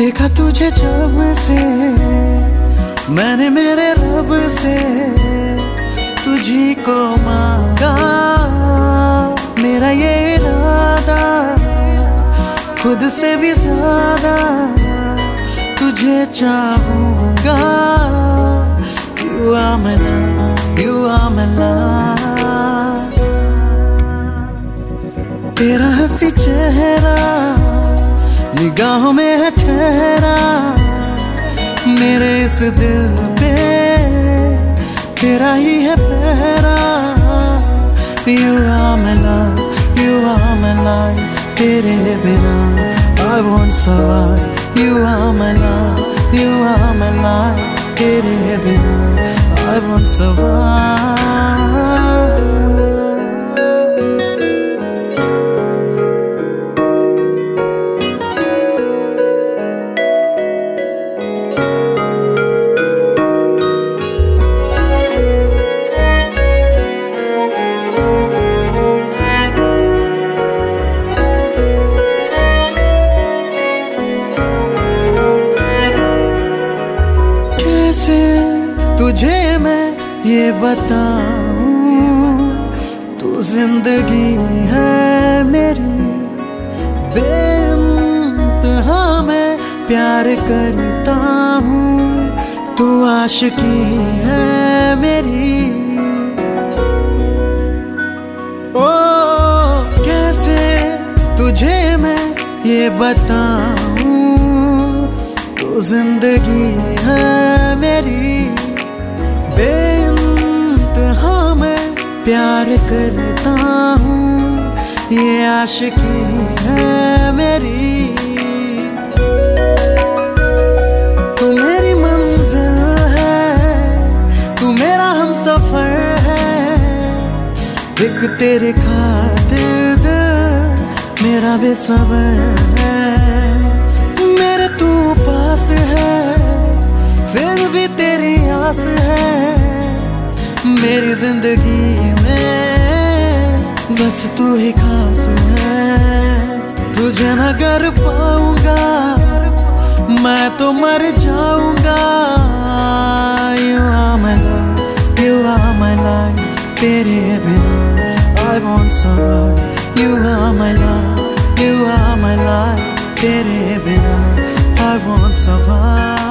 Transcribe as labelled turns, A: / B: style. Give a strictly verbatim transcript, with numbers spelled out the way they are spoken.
A: देखा तुझे जब से मैंने मेरे रब से तुझी को मांगा। मेरा ये इरादा खुद से भी ज्यादा तुझे चाहूंगा। You are my love, you are my love। तेरा हंसी चेहरा निगाहों में है ठहरा, मेरे इस दिल पे तेरा ही है पहरा। You are my love, you are my life, तेरे बिना I won't survive। You are my love, you are my life, तेरे बिना I won't survive। तुझे मैं ये बताऊं, तू जिंदगी है मेरी, बेइंतहा मैं प्यार करता हूँ, तू आशिकी है मेरी। ओ कैसे तुझे मैं ये बताऊं, तू जिंदगी है मेरी, बेइंतहा मैं प्यार करता हूँ, ये आशिकी है मेरी। तू मेरी मंजिल है, तू मेरा हमसफर है, एक तेरे खातिर दिल मेरा बेसबर है। मेरे तू पास है फिर भी तेरी आस है, मेरी जिंदगी में बस तू ही खास है। तुझे न कर पाऊंगा मैं तो मर जाऊंगा। You are my love, you are my life, तेरे बिना I won't survive। You are my love, you are my life, तेरे बिना I won't survive।